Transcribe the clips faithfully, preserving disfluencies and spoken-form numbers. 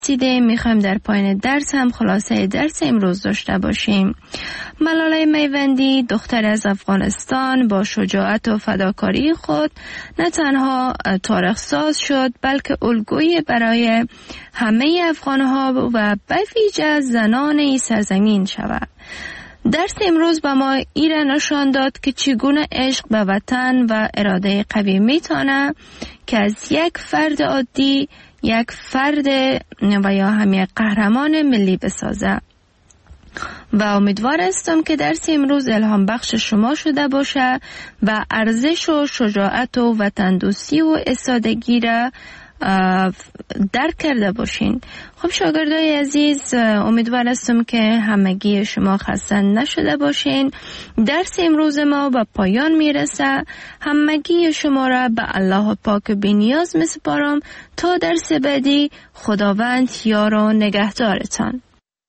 سیده میخوایم در پایان درس هم خلاصه درس امروز داشته باشیم. ملاله میوندی دختر از افغانستان با شجاعت و فداکاری خود نه تنها تاریخ ساز شد بلکه الگویی برای همه افغانها و به ویژه زنان این سرزمین شود. درس امروز به ما ایره نشان داد که چگونه عشق به وطن و اراده قوی میتونه که از یک فرد عادی یک فرد و یا هم یک قهرمان ملی بسازه. و امیدوار هستم که درس امروز الهام بخش شما شده باشه و ارزش و شجاعت و وطن دوستی و استادگی را درک کرده باشین. خب شاگردای عزیز، امیدوار هستم که همگی شما خسته نشده باشین. درس امروز ما به پایان میرسه. همگی شما را به الله پاک بی‌نیاز میسپارم تا درس بعدی. خداوند یار و نگهدارتان.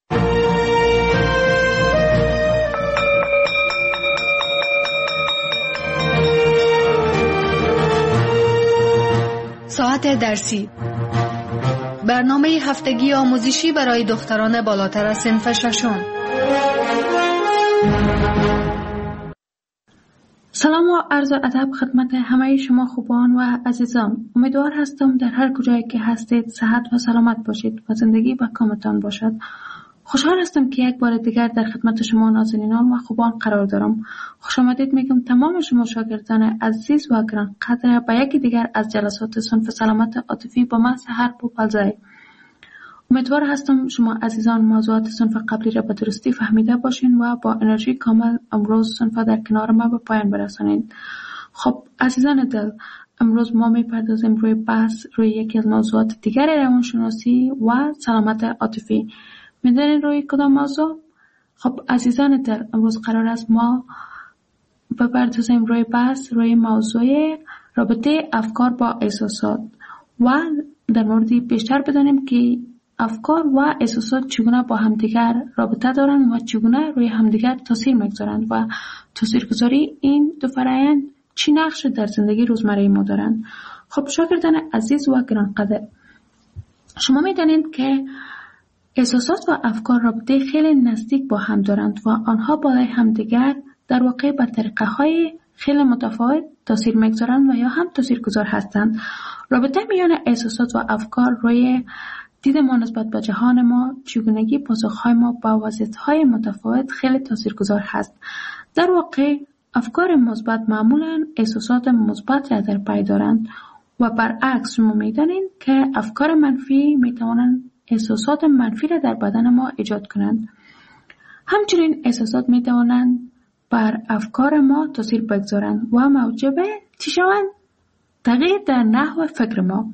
ساعت درسی، برنامه هفتگی آموزشی برای دختران بالاتر از صنف ششم. سلام و عرض ادب خدمت همه شما خوبان و عزیزان. امیدوار هستم در هر کجایی که هستید صحت و سلامت باشید و زندگی با کامتان باشد. خوشحال هستم که یک بار دیگر در خدمت شما نازنینان و خوبان قرار دارم. خوش آمدید میگم تمام شما شاگردان عزیز و گران قدر به یکی دیگر از جلسات صنف سلامت عاطفی با من سحر بوپلزای. امیدوار هستم شما عزیزان موضوعات صنف قبلی را به درستی فهمیده باشین و با انرژی کامل امروز صنف در کنار ما به پایان برسانید. خب عزیزان دل، امروز ما میپردازیم روی بحث روی یکی از موضوعات دیگر روانشناسی و سلامت عاطفی. میدونین روی کدام موضوع؟ خب عزیزان دل، امروز قرار است ما بپردازیم روی بحث روی موضوع رابطه افکار با احساسات و در موردی بیشتر بدانیم که افکار و احساسات چگونه با همدیگر رابطه دارند و چگونه روی همدیگر تاثیر میگذارند و تاثیرگذاری این دو فرآیند چی نقش در زندگی روزمره ما دارند. خب شاگردان عزیز و گرانقدر، شما میدانید که احساسات و افکار رابطه خیلی نزدیک با هم دارند و آنها بالای همدیگر در واقع به طریقه های خیلی متفاوت تاثیر میگذارند و یا هم تاثیرگذار هستند. رابطه میان احساسات و افکار روی دید ما نسبت به جهان ما، چگونگی پاسخهای ما با وضعیت‌های متفاوت خیلی تاثیرگذار هست. در واقع افکار مثبت معمولاً احساسات مثبت را در پی دارند و برعکس شما می‌دانید که افکار منفی می‌توانند احساسات منفی را در بدن ما ایجاد کنند. همچنین احساسات می‌توانند بر افکار ما تاثیر بگذارند و موجب چی شوند؟ تغییر در نحو فکر ما.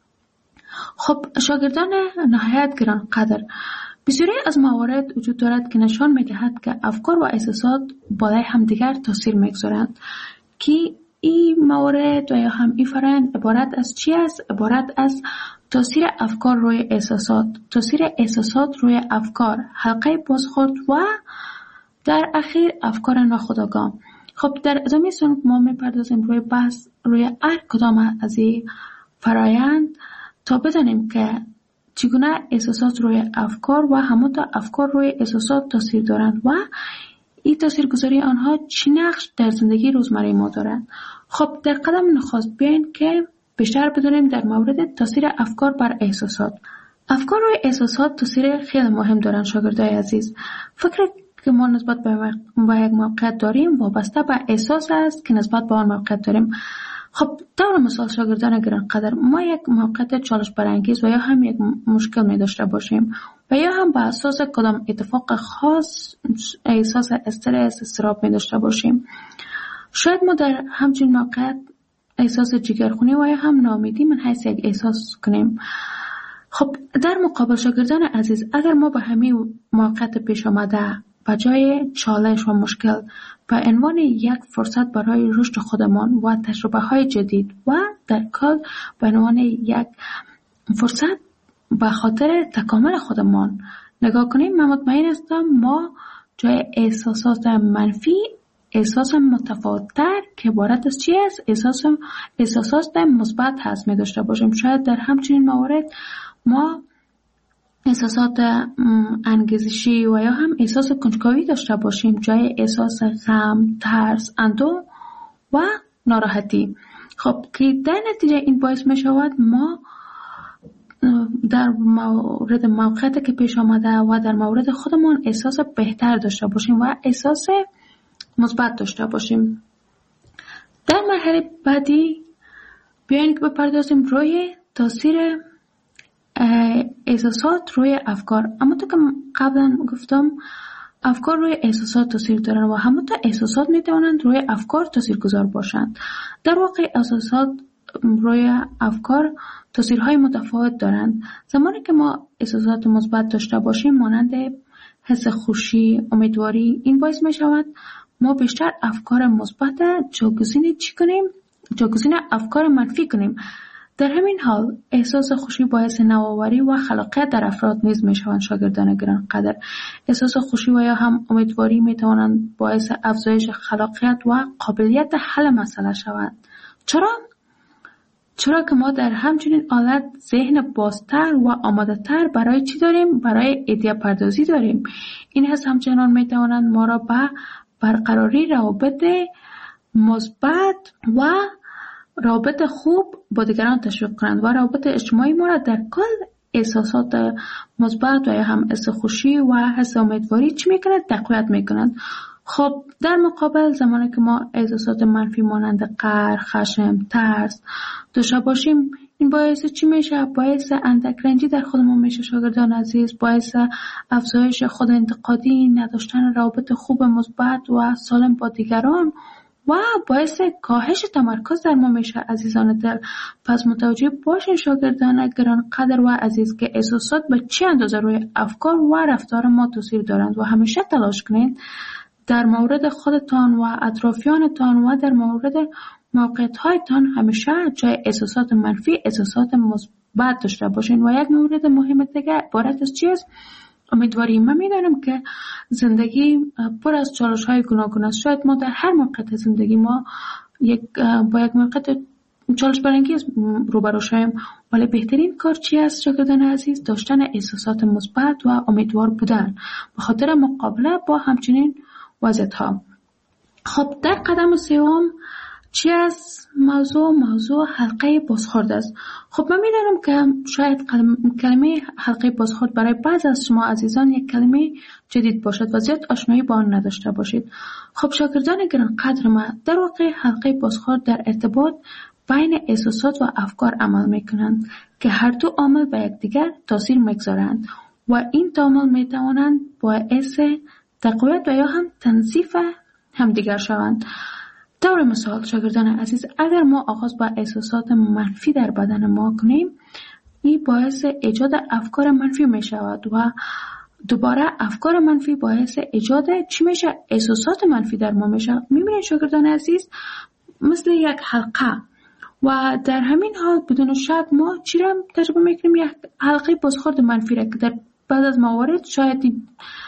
خب شاگردان نهایت گران قدر، بسیاری از موارد وجود دارد که نشان می‌دهد که افکار و احساسات بالای همدیگر تاثیر می‌گذارند که این موارد و یا هم این فرآیند عبارت از چی است؟ عبارت از تاثیر افکار روی احساسات، تاثیر احساسات روی افکار، حلقه بازخورد و در اخیر افکار ناخودآگاه. خب در ادامه صنف ما می‌پردازیم روی بحث روی هر کدام از این فرآیند تا بدانیم که چگونه احساسات روی افکار و همانطور افکار روی احساسات تاثیر دارند و این تاثیرگذاری آنها چی نقش در زندگی روزمره ما دارند. خب در قدم نخست بیاین که بیشتر بدونیم در مورد تاثیر افکار بر احساسات. افکار روی احساسات تاثیر خیلی مهم دارند شاگردای عزیز. فکر که ما نسبت به یک موقعیت داریم وابسته به احساس است که نسبت به آن موقعیت داریم. خب طور مثال شاگردان گران قدر، ما یک موقعیت چالش برانگیز و یا هم یک مشکل می داشته باشیم و یا هم به اساس کدام اتفاق خاص احساس استرس، اضطراب می داشته باشیم. شاید ما در همچین موقعیت احساس جگرخونی و یا هم ناامیدی من حیث یک احساس کنیم. خب در مقابل شاگردان عزیز، اگر ما به همین موقعیت پیش آمده به جای چالش و مشکل به عنوان یک فرصت برای رشد خودمان و تجربه های جدید و در کل به عنوان یک فرصت به خاطر تکامل خودمان نگاه کنیم، من مطمئن هستم ما جای احساسات منفی احساس متفاوت‌تر که عبارت از چی است؟ احساس احساسات مثبت هست می داشته باشیم. شاید در همچنین موارد ما احساسات انگیزشی و یا هم احساس کنجکاوی داشته باشیم جای احساس غم، ترس، اندوه و ناراحتی. خب که در نتیجه این باعث می شود ما در مورد موقعیتی که پیش آمده و در مورد خودمون احساس بهتر داشته باشیم و احساس مثبت داشته باشیم. در مرحله بعدی بیاین که بپردازیم روی تاثیر احساسات روی افکار. اما تو که قبلا گفتم افکار روی احساسات تاثیر دارن و همونطور احساسات میتوانند روی افکار تاثیرگذار باشند. در واقع احساسات روی افکار تاثیرهای متفاوت دارند. زمانی که ما احساسات مثبت داشته باشیم مانند حس خوشی، امیدواری، این باعث می شود ما بیشتر افکار مثبت جایگزین چی کنیم؟ جایگزین افکار منفی کنیم. در همین حال احساس خوشی باعث نوآوری و خلاقیت در افراد نیز می شوند. شاگردان گرانقدر، احساس خوشی و یا هم امیدواری می توانند باعث افزایش خلاقیت و قابلیت حل مسئله شوند. چرا؟ چرا که ما در همچنین حالت ذهن بازتر و آماده تر برای چی داریم؟ برای ایده پردازی داریم. این حس همچنان می توانند ما را به برقراری روابط مثبت و روابط خوب با دیگران تشویق کنند و روابط اجتماعی ما را در کل احساسات مثبت و یا هم حس خوشی و حس امیدواری چی میکنند؟ تقویت میکنند. خب در مقابل زمانی که ما احساسات منفی مانند قهر، خشم، ترس داشته باشیم این باعث چی میشه؟ باعث اندک رنجی در خودمون میشه. شاگردان عزیز، باعث افزایش خود انتقادی، نداشتن روابط خوب مثبت و سالم با دیگران و باعث کاهش تمرکز در ما میشه. عزیزان دل، پس متوجه باشین شاگردان گرانقدر و عزیز که احساسات به چه اندازه روی افکار و رفتار ما تاثیر دارند و همیشه تلاش کنید در مورد خودتان و اطرافیانتان و در مورد موقعیت‌هایتان همیشه جای احساسات منفی احساسات مثبت داشته باشین. و یک مورد مهم دیگه عبارت از چیست؟ امیدواری. من میدانم که زندگی پر از چالش‌های گوناگون است. شاید ما در هر موقعیت زندگی ما یک با یک موقعیت چالش برانگیز روبرو شویم، ولی بهترین کار چی است شاگردان عزیز؟ داشتن احساسات مثبت و امیدوار بودن به خاطر مقابله با همچنین وضعیت‌ها. خب در قدم سوم چی است؟ موضوع موضوع حلقه بازخورد است. خب من می‌دانم که شاید کلمه حلقه بازخورد برای بعض از شما عزیزان یک کلمه جدید باشد و زیاد آشنایی با آن نداشته باشید. خب شاگردان گرانقدر من، در واقع حلقه بازخورد در ارتباط بین احساسات و افکار عمل می‌کنند که هر دو عامل به یکدیگر تاثیر می‌گذارند و این دو عامل می‌توانند باعث تقویت و یا هم تنظیف همدیگر شوند. طور مثال شاگردان عزیز، اگر ما آغاز با احساسات منفی در بدن ما کنیم این باعث ایجاد افکار منفی می شود و دوباره افکار منفی باعث ایجاد چی میشه؟ احساسات منفی در ما میشه. میبینید شاگردان عزیز مثل یک حلقه و در همین حال بدون شک ما چی را تجربه میکنیم؟ یک حلقه بازخورد منفی را که در بعد از موارد شاید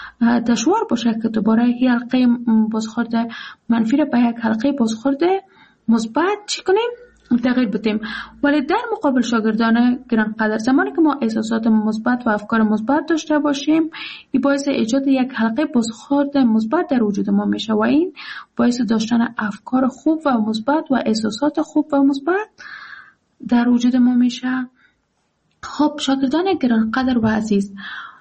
دشوار باشه که دوباره یک حلقه بازخورد منفی را به یک حلقه بازخورد مثبت چی کنیم؟ تغییر بدیم. ولی در مقابل شاگردان گرانقدر، زمانی که ما احساسات مثبت و افکار مثبت داشته باشیم این باعث ایجاد یک حلقه بازخورد مثبت در وجود ما میشه و این باعث داشتن افکار خوب و مثبت و احساسات خوب و مثبت در وجود ما میشه. خب شاگردان گرانقدر و عزیز،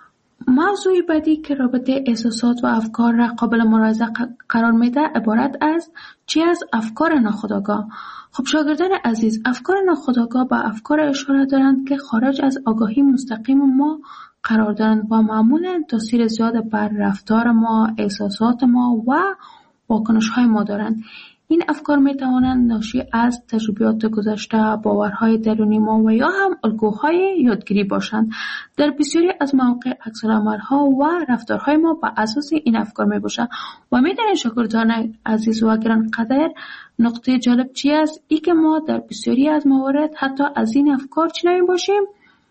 موضوعی بعدی که رابطه احساسات و افکار را قابل ملاحظه قرار میده عبارت از چی از افکار ناخودآگاه. خب شاگردان عزیز، افکار ناخودآگاه با افکار اشاره دارند که خارج از آگاهی مستقیم ما قرار دارند و معمولا تاثیر زیاد بر رفتار ما، احساسات ما و واکنش‌های ما دارند. این افکار می توانند ناشی از تجربیات گذشته، باورهای درونی ما و یا هم الگوهای یادگیری باشند. در بسیاری از مواقع عکس‌العمل‌ها و رفتارهای ما بر اساس این افکار می باشند و می دانید شاگردان عزیز و گرانقدر نقطه جالب چی است؟ ای که ما در بسیاری از موارد حتی از این افکار چی نمی باشیم؟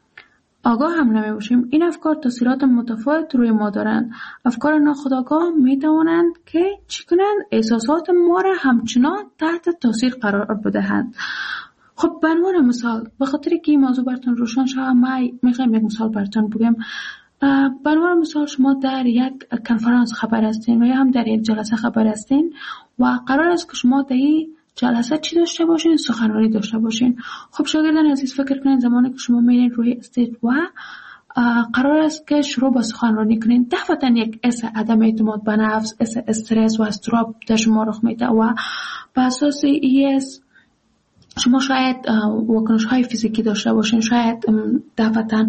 آگاه هم نمی باشیم. این افکار تاثیرات متفاوت روی ما دارند. افکار ناخودآگاه می توانند که چی کنند؟ احساسات ما را همچنان تحت تاثیر قرار بدهند. خب به عنوان مثال، به خاطر که این موضوع براتون روشن شود، من میخوام یک مثال براتون بگم. به عنوان مثال شما در یک کنفرانس خبر هستین و یا هم در یک جلسه خبر هستین و قرار است که شما در این جلسه چی داشته باشین؟ سخنرانی داشته باشین. خب شاگردان عزیز فکر کنین زمانی که شما میرین روی استیج و قرار است که شروع به سخنرانی کنین، دفعتا یک اس عدم اعتماد به نفس، اس استرس و استراب در شما رخ میده و به اساس ایس شما شاید واکنش های فیزیکی داشته باشین، شاید دفعتا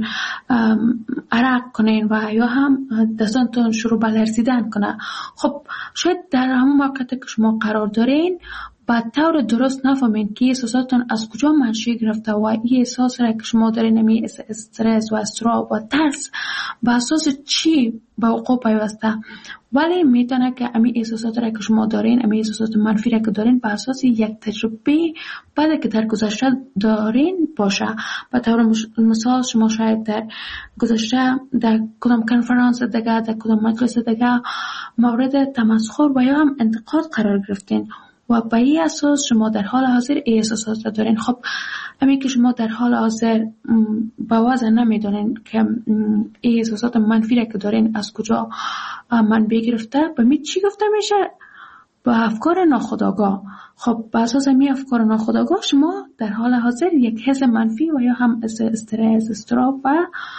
عرق کنین و یا هم دستانتون شروع به لرزیدن کنه. خب شاید در همون موقعیت که شما قرار دارین با طور درست نفهمین که احساساتتون از کجا منشأ گرفته و این احساس را که شما دارین نمی استرس و استراب و ترس به اساس چی به وقوع پیوسته، ولی میتونه که امی احساسات را که شما دارین، امی احساسات منفی را که دارین به اساس یک تجربه بعد که در گذشته دارین باشه. به طور مثال شما شاید در گذشته در کدام کنفرانس دیگه، در کدام مجلس دیگه مورد تمسخر و یا هم انتقاد قرار گرفتین و به این اساس شما در حال حاضر ای احساسات را دارین. خب همین که شما در حال حاضر با وضع نمیدونین که ای احساسات منفی را که دارین از کجا منبع گرفته، به می چی گفته میشه؟ با افکار ناخودآگاه. خب به اساس می افکار ناخودآگاه شما در حال حاضر یک حس منفی و یا هم استرس، استراب و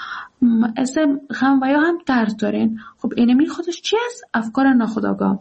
حس غم و یا هم ترس دارین. خب اینمی خودش چی است؟ افکار ناخودآگاه.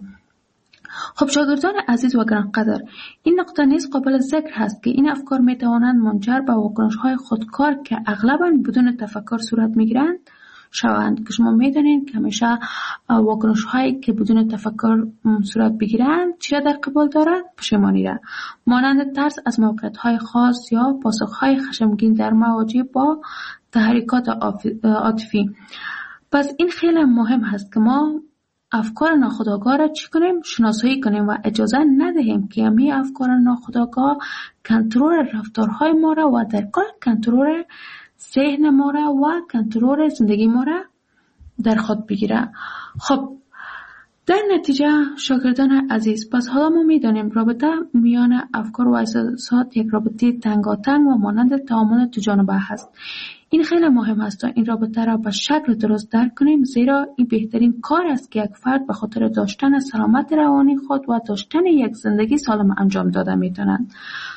خب شاگردان عزیز و گرانقدر، این نقطه نیز قابل ذکر هست که این افکار می توانند منجر به واکنش‌های خودکار که اغلباً بدون تفکر صورت می‌گیرند شوند. که شما می‌دانید که همیشه واکنش‌هایی که بدون تفکر صورت بگیرند چی را در قبال دارد؟ پشیمانی را، مانند ترس از موقعیت‌های خاص یا پاسخ‌های خشمگین در مواجه با تحریکات عاطفی. پس این خیلی مهم هست که ما افکار ناخودآگاه را چی کنیم؟ شناسایی کنیم و اجازه ندهیم که همین افکار ناخودآگاه کنترل رفتارهای ما را و در کل کنترل ذهن ما را و کنترل زندگی ما را در خود بگیره. خب در نتیجه شاگردان عزیز، پس حالا ما میدانیم رابطه میان افکار و احساسات یک رابطه تنگاتنگ و مانند تعامل دو جانبه هست. این خیلی مهم است تا این رابطه را به شکل درست درک کنیم، زیرا این بهترین کار است که یک فرد به خاطر داشتن سلامت روانی خود و داشتن یک زندگی سالم انجام داده میتونند.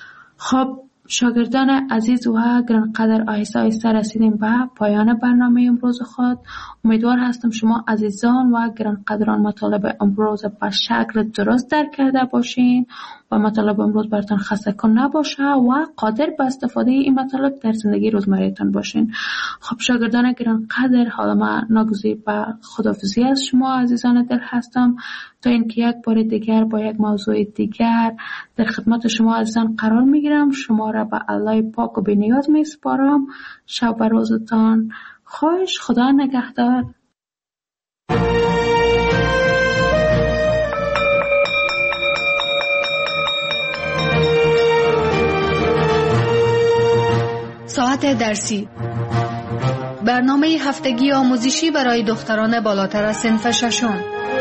خب شاگردان عزیز و گرانقدر، آهسته آهسته رسیدیم به پایان برنامه امروز خود. امیدوار هستم شما عزیزان و گرانقدران مطالب امروز به شکل درست درک کرده باشین و مطالب امروز براتون خسته کن نباشه و قادر به استفاده این مطالب در زندگی روزمره‌تان باشین. خب شاگردان گرانقدر، حالا من ناگزیر به خداحافظی از شما عزیزان دل هستم تا اینکه یک بار دیگر با یک موضوع دیگر در خدمت شما عزیزان قرار میگیرم. شما را به الله پاک و بی‌نیاز میسپارم. شب و روزتان خوش. خدا نگهدار. ساعت درسی، برنامه هفتگی آموزشی برای دختران بالاتر از صنف ششم.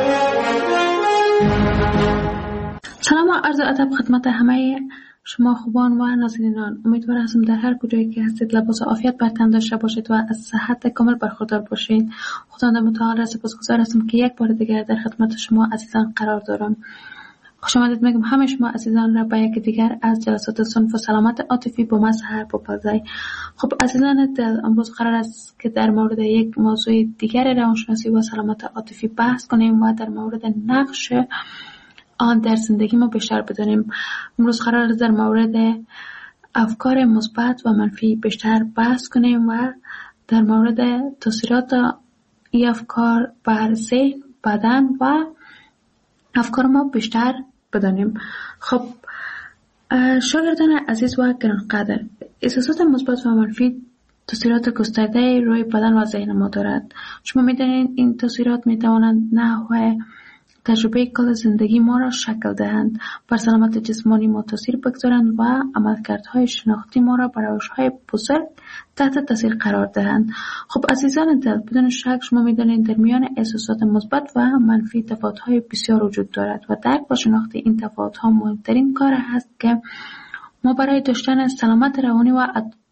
سلام و عرض ادب خدمت همه شما خوبان و نازنینان. امیدوار هستم در هر کجایی که هستید لباس عافیت بر تن داشته باشید و از صحت کامل برخوردار باشید. خداوند متعال را سپاسگزار هستم که یک بار دیگر در خدمت شما عزیزان قرار دارم. خوش آمدید میگم همه شما عزیزان را به یک دیگر از جلسات صنف و سلامت عاطفی با مظهر بپذیر. خب عزیزان دل، امروز قرار است که در مورد یک موضوع دیگر روانشناسی و سلامت عاطفی بحث کنیم و در مورد نقش آن در زندگی ما بیشتر بدانیم. امروز قرار است در مورد افکار مثبت و منفی بیشتر بحث کنیم و در مورد تاثیرات این افکار بر ذهن، بدن و افکار ما بیشتر بدانیم. خب شاگردان عزیز و گرانقدر، احساسات مثبت و منفی تاثیرات گسترده روی بدن و ذهن ما دارد. شما می‌دانید این تاثیرات می‌توانند نحو تجربه کل زندگی ما را شکل دهند، بر سلامت جسمانی ما تاثیر بگذارند و عملکردهای شناختی ما را بر روش‌های بزرگ تحت تاثیر قرار دهند. خب عزیزان دل، بدون شک شما می‌دانید در میان احساسات مثبت و منفی تفاوت‌های بسیار وجود دارد و درک و شناخت این تفاوت‌ها مهمترین کار است که ما برای داشتن سلامت روانی و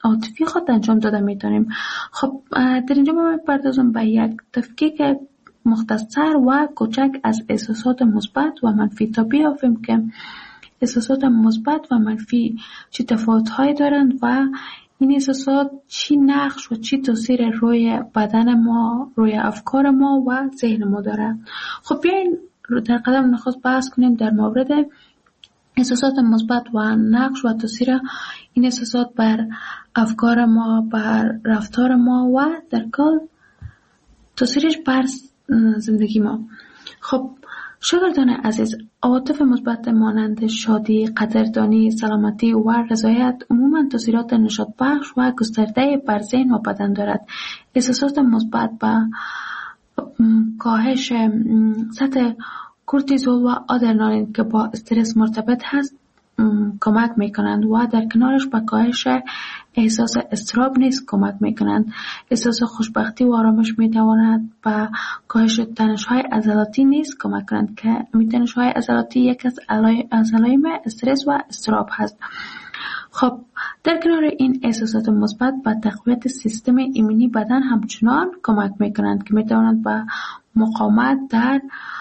عاطفی خود انجام داده میتونیم. خب در اینجا ما میپردازم به یک تفکیک مختصر و کوچک از احساسات مثبت و منفی تا بیافیم که احساسات مثبت و منفی چه تفاوت‌هایی دارند و این احساسات چی نقش و چی تاثیر روی بدن ما، روی افکار ما و ذهن ما داره. خب بیاین در قدم نخست بحث کنیم در مورد احساسات مثبت و نقش و تاثیر این احساسات بر افکار ما، بر رفتار ما و در کل تاثیرش بر زندگی ما. خب شاگردان عزیز، عواطف مثبت مانند شادی، قدردانی، سلامتی و رضایت عموماً تاثیرات نشاط بخش و گسترده بر ذهن و بدن دارد. احساسات مثبت با کاهش سطح کورتیزول و آدرنالین که با استرس مرتبط هست کمک میکنند و در کنارش به کاهش احساس اضطراب نیز کمک میکنند. احساس خوشبختی و آرامش میتواند به کاهش تنش‌های عضلاتی نیز کمک کنند که تنش‌های عضلاتی یک از علائم استرس و اضطراب هست. خب در کنار این احساسات مثبت به تقویت سیستم ایمنی بدن همچنان کمک میکنند که میتواند به مقاومت در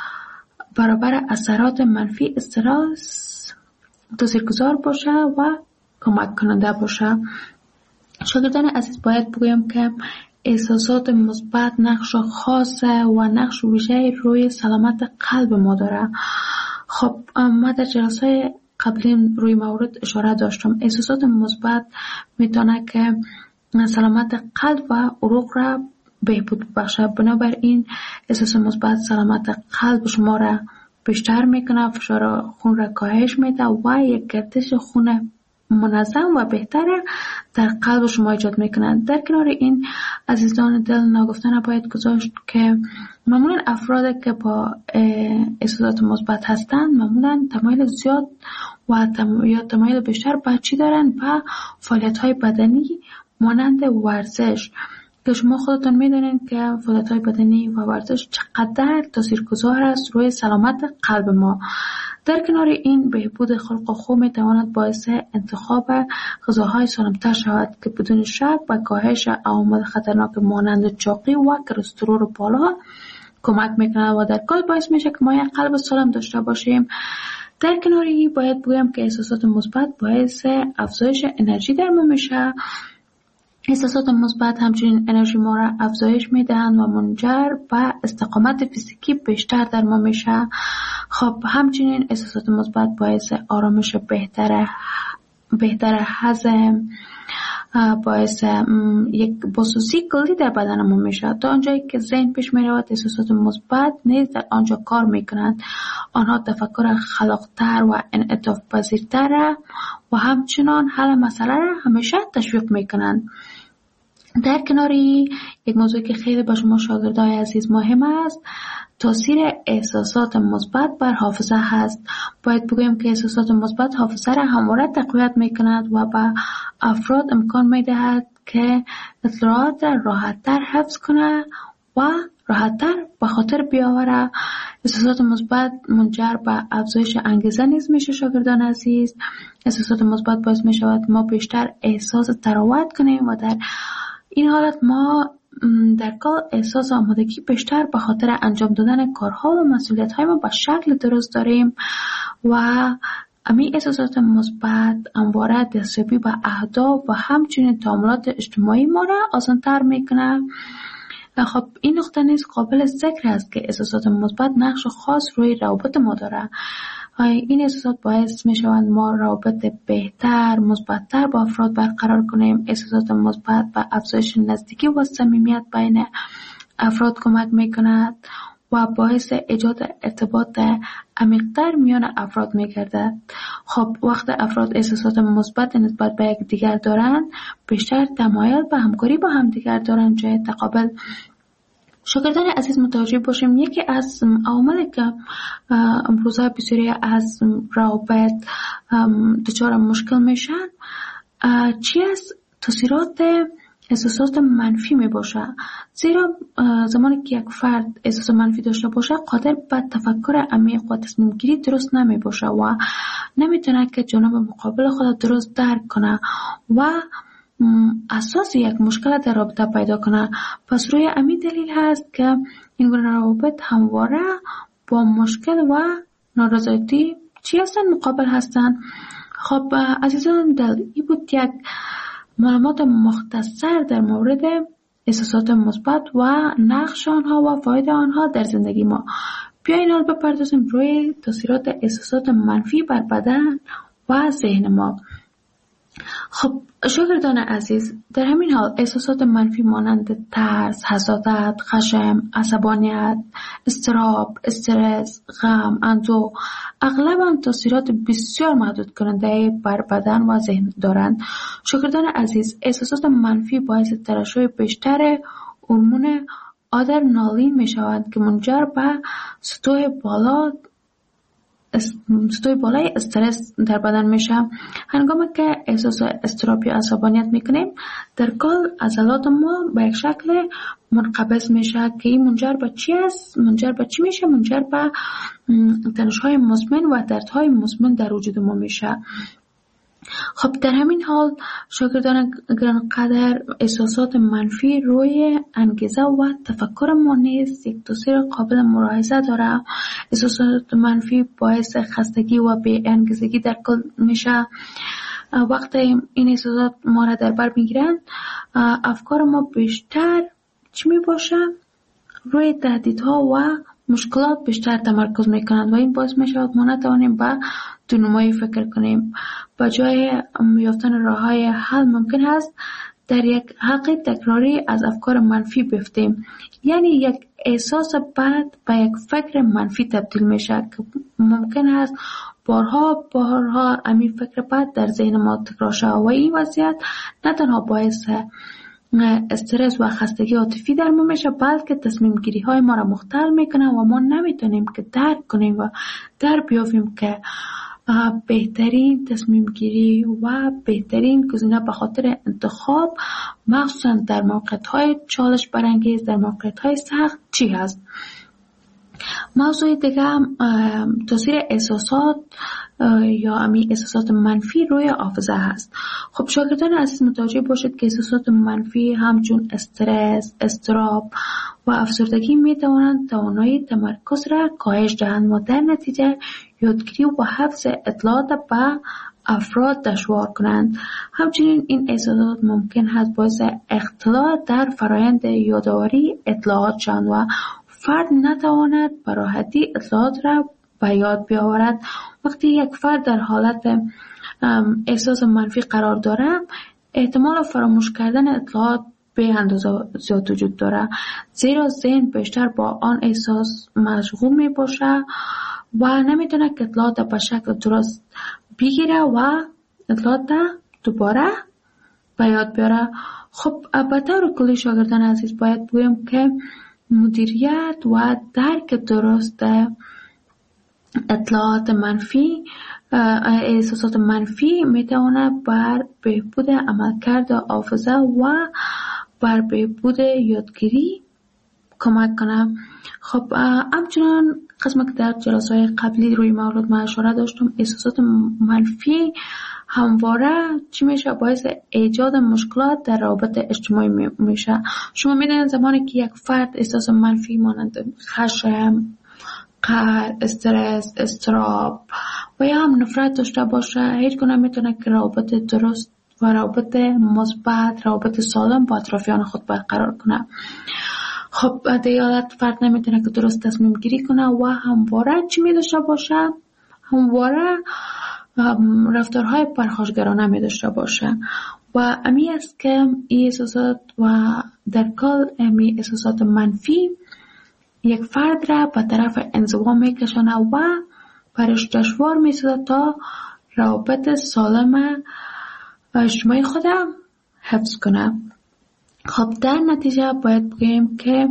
برابر اثرات منفی استرس تاثیرگذار باشه و کمک کننده باشه. شاگردان عزیز باید بگویم که احساسات مثبت نقش خاص و نقش ویژه روی سلامت قلب ما داره. خب ما در جلسه قبلی روی مورد اشاره داشتم. احساسات مثبت میتونه که سلامت قلب و عروق را بهبود بخشه. بنابراین احساس مثبت سلامت قلب شما را بیشتر میکنه، فشار خون را کاهش میده و یک گردش خون منظم و بهتر در قلب شما ایجاد میکنه. در کنار این عزیزان دل ناگفتن باید گذاشت که معمولا افراد که با احساسات مثبت هستند معمولا تمایل زیاد و تم... یا تمایل بیشتر به چی دارن؟ به فعالیت های بدنی مانند ورزش که شما خودتون میدونین که فعالیت های بدنی و ورزش چقدر تاثیرگذار است روی سلامت قلب ما. در کنار این بهبود خلق و خو میتواند باعث انتخاب غذاهای سالمتر شود که بدون شک به کاهش عوامل خطرناک مانند چاقی و کلسترول بالا کمک میکنه و در کل باعث میشه که ما یک قلب سالم داشته باشیم. در کنار این باید بگویم که احساسات مثبت باعث افزایش انرژی در ما میشه. احساسات مثبت همچنین انرژی ما را افزایش میدهند و منجر به استقامت فیزیکی بیشتر در ما میشه. خب همچنین احساسات مثبت باعث آرامش بهتر بهتر هضم، باعث یک بسوسی کلی در بدن ما میشه. تا آنجایی که ذهن پیش میرود احساسات مثبت نیز در آنجا کار میکنند. آنها تفکر خلاقتر و انعطاف پذیرتر و همچنان حل مسئله را همیشه تشویق میکنند. در کناری یک موضوع که خیلی با شما شاگردای عزیز مهم است تاثیر احساسات مثبت بر حافظه هست. باید بگویم که احساسات مثبت حافظه را همواره تقویت میکند و به افراد امکان میدهد که اطلاعات را راحت‌تر حفظ کنه و راحت‌تر به خاطر بیاوره. احساسات مثبت منجر به افزایش انگیزه نیز میشه. شاگردان عزیز، احساسات مثبت باعث میشود ما بیشتر احساس تراوت کنیم و در این حالت ما در کل احساس آمادگی بیشتر به خاطر انجام دادن کارها و مسئولیت‌های ما به شکل درست داریم و امی احساسات مثبت همواره دستیابی به اهداف و همچنین تعاملات اجتماعی ما را آسان‌تر میکنه. خب این نقطه نیز قابل ذکر است که احساسات مثبت نقش خاص روی روابط ما داره. این احساسات باعث می شوند ما روابط بهتر، مثبت‌تر با افراد برقرار کنیم. احساسات مثبت به افزایش نزدیکی و صمیمیت بین افراد کمک می کند و باعث ایجاد ارتباط عمیق‌تر میان افراد می گردد. خب وقت افراد احساسات مثبت نسبت به یک دیگر دارند بیشتر تمایل به همکاری با هم دیگر دارند جای تقابل. شاگردان عزیز متوجه باشیم یکی از عواملی که امروزه بسیاری از روابط دچار مشکل میشن چی است؟ تاثیرات احساسات منفی می باشه. زیرا زمانی که یک فرد احساس منفی داشته باشه قادر به تفکر عمیق و تصمیم گیری درست نمی باشه و نمیتونه که جانب مقابل خود درست درک کنه و اساس یک مشکل در رابطه پیدا کنه. پس روی همین دلیل هست که این گونه روابط همواره با مشکل و نارضایتی چی هستن؟ مقابل هستن. خب عزیزان، در این بود یک معلومات مختصر در مورد احساسات مثبت و نقش آنها و فایده آنها در زندگی ما. بیایید حال بپردازیم روی تاثیرات احساسات منفی بر بدن و ذهن ما. خب شاگردان عزیز، در همین حال احساسات منفی مانند ترس، حسادت، خشم، عصبانیت، اضطراب، استرس، غم، اندوه اغلباً تاثیرات بسیار محدود کننده بر بدن و ذهن دارند. شاگردان عزیز، احساسات منفی باعث ترشح بیشتر هورمون آدرنالین می شوند که منجر به سطوح بالا سطوح بالای استرس در بدن میشه. هنگامی که احساس اضطراب یا عصبانیت میکنیم، در کل عضلات ما به یک شکل منقبض میشه که این منجر به چی است؟ منجر به چی میشه؟ منجر به تنش‌های مزمن و دردهای مزمن در وجود ما میشه. خب در همین حال شاگردان گرانقدر، احساسات منفی روی انگیزه و تفکر ما نیز یک تاثیر قابل ملاحظه داره. احساسات منفی باعث خستگی و بی انگیزگی در کل میشه. وقتی این احساسات ما را در بر میگیرن، افکار ما بیشتر چی می باشه؟ روی تهدیدها و مشکلات بیشتر تمرکز میکنند و این باعث میشود ما نتوانیم به دونمایی فکر کنیم. با جای یافتن راههای حل ممکن است در یک حلقه تکراری از افکار منفی بیفتیم. یعنی یک احساس بد به یک فکر منفی تبدیل میشه که ممکن است بارها بارها همین فکر بد در ذهن ما تکرار شود و این وضعیت نه تنها باعث استرس و خستگی عاطفی در ما میشه، بلکه تصمیم گیری های ما را مختل میکنه و ما نمیتونیم که درک کنیم و در بیافیم که بهترین تصمیم گیری و بهترین گزینه به خاطر انتخاب، مخصوصا در موقعیت های چالش برانگیز، در موقعیت های سخت چی هست. موضوع دیگه تاثیر احساسات یا امی احساسات منفی روی حافظه هست. خب شاگردان عزیز متوجه باشید که احساسات منفی همچون استرس، اضطراب و افسردگی می توانند توانایی تمرکز را کاهش دهند و در نتیجه یادگیری و حفظ اطلاعات به افراد دشوار کنند. همچنین این احساسات ممکن است باعث اختلال در فرایند یادآوری اطلاعات شوند و فرد نتواند به راحتی اطلاعات را به یاد بیاورد. وقتی یک فرد در حالت احساس منفی قرار دارد، احتمال فراموش کردن اطلاعات به اندازه زیاد وجود دارد، زیرا ذهن بیشتر با آن احساس مشغول می باشه و نمیتونه که اطلاعات به شکل درست بگیره و اطلاعات دوباره به یاد بیاره. خب به طور کلی شاگردان عزیز باید بگویم که مدیریت و درک درست اطلاعات منفی، احساسات منفی میتونه بر بهبود عملکرد حافظه و بر بهبود یادگیری کمک کنه. خب همچنان قسمت که در جلسه‌های قبلی روی موضوع ما اشاره داشتم، احساسات منفی همواره چی میشه؟ باعث ایجاد مشکلات در روابط اجتماعی میشه. شما میدونید زمانی که یک فرد احساس منفی مانند خشم، قهر، استرس، اضطراب و یا هم نفرت داشته باشه، هیچ گونه میتونه که روابط درست و روابط مثبت، روابط سالم با اطرافیان خود برقرار کنه. خب در این حالت فرد نمیتونه که درست تصمیم گیری کنه و همواره چی می داشته باشه؟ همواره رفتارهای پرخاشگرانه می داشته باشه و امی است که این احساسات و در کل امی احساسات منفی یک فرد را به طرف انزوا می کشانه و برش دشوار می سازد تا روابط سالم اجتماعی خودم حفظ کنه. خب در نتیجه باید بگیم که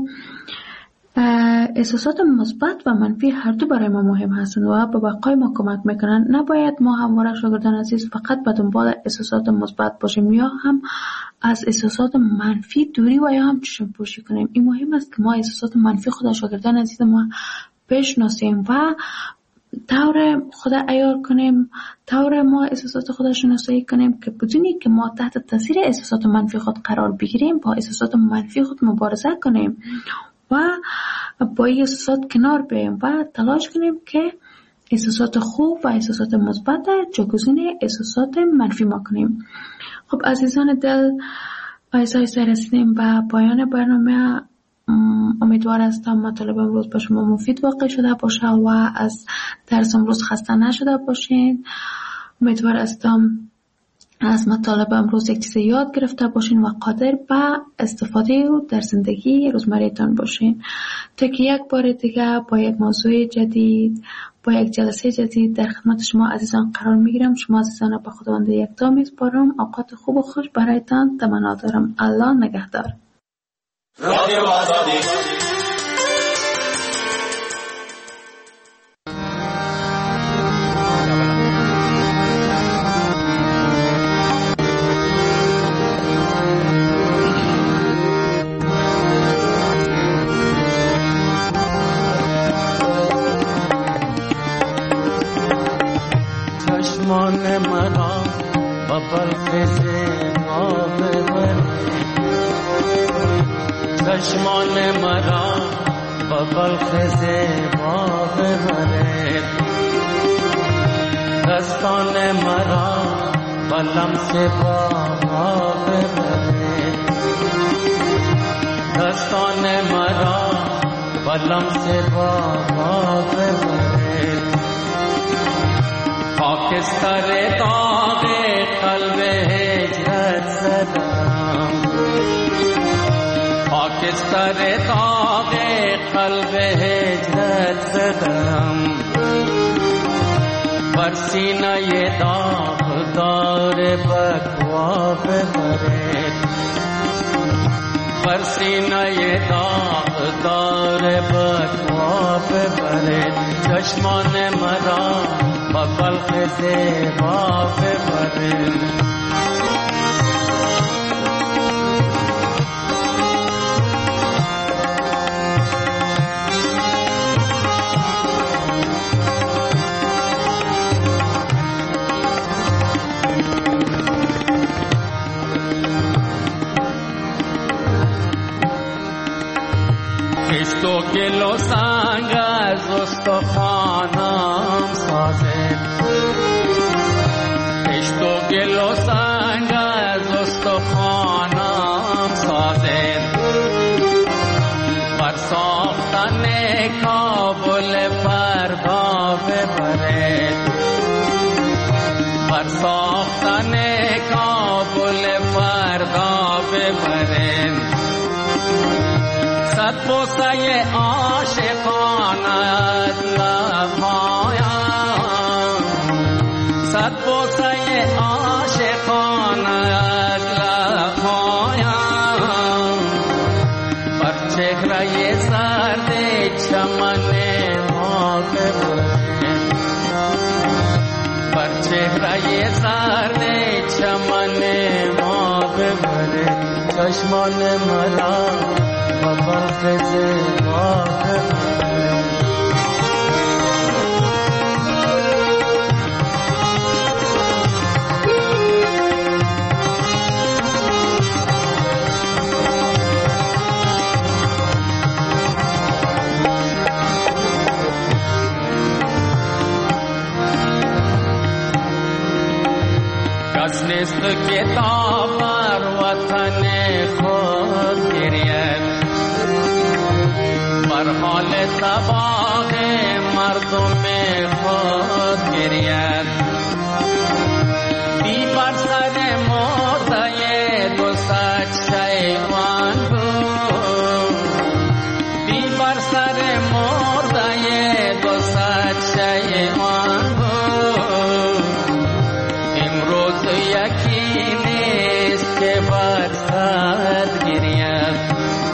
احساسات مثبت و منفی هر دو برای ما مهم هستند و به بقای ما کمک میکنند. نباید ما همواره شاگردان عزیز فقط به دنبال احساسات مثبت باشیم یا هم از احساسات منفی دوری و یا هم چشم پوشی کنیم. این مهم است که ما احساسات منفی خود شاگردان عزیز ما بشناسیم و طور خدا عیار کنیم، طور ما احساسات خدا شناسایی کنیم که بدونی که ما تحت تاثیر احساسات منفی خود قرار بگیریم، با احساسات منفی خود مبارزه کنیم و با احساسات کنار بریم و تلاش کنیم که احساسات خوب و احساسات مثبت جایگزین احساسات منفی ما کنیم. خب عزیزان دل، آیسته آیسته رسیدیم به پایان برنامه. امیدوار هستم مطالب امروز با شما مفید واقع شده باشه و از درس امروز خسته نشده باشین. امیدوار هستم از مطالب امروز یک چیز یاد گرفته باشین و قادر به استفاده او در زندگی روزمره‌تان باشین. تا که یک بار دیگه با یک موضوع جدید، با یک جلسه جدید در خدمت شما عزیزان قرار میگیرم. شما عزیزان به خداوند یکتا میسپارم. اوقات خوب و خوش برایتان تمنا دارم. الله نگهدار. رادیو آزادی. چشمان مرا با بلخ زیبا ببره، چشمان مرا با بلخ زیبا ببره، دستان مرا با لمس بابا ببره، دستان مرا با لمس بابا ببره، خاکستر داغ قلب هجرت زدم، خاکستر داغ قلب هجرت زدم، بر سینه داغ دار بکوا ببرد، بر سینه داغ دار بکوا ببرد، چشمان مرا با بلخ زیبا ببرد. کشت و گل و سنگ از استخوانم سازد، کشت و گل و سنگ از استخوانم سازد، بر ساختن کابل فردا ببرد، بر ساختن کابل فردا ببرد، صد بوسه عاشقانت لبهایم، صد بوسه عاشقانت لبهایم، بر چهره زرد چمن ما ببرد، بر چهره زرد چمن ما ببرد، چشمان مرا با بلخ زیبا ببرد. کس نیست که تا بر وطن خود گرید، بر حال تباه مردم خود گرید، دی بر سر مرده دو صد شیوان بود، دی بر سر مرده دو صد شیوان بود، امروز یکی نیست که بر صد گرید،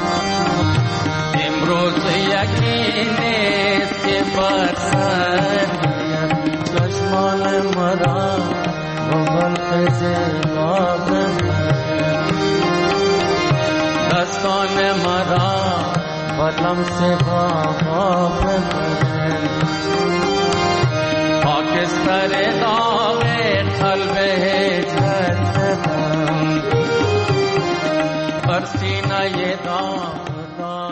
امروز یکی نیست که بر سر گرید، چشمان مرا با بلخ زیبا ببرد، دستان مرا با لمس بابا ببرد، خاکستر داغ قلب هجرت زدم بر سینه داغ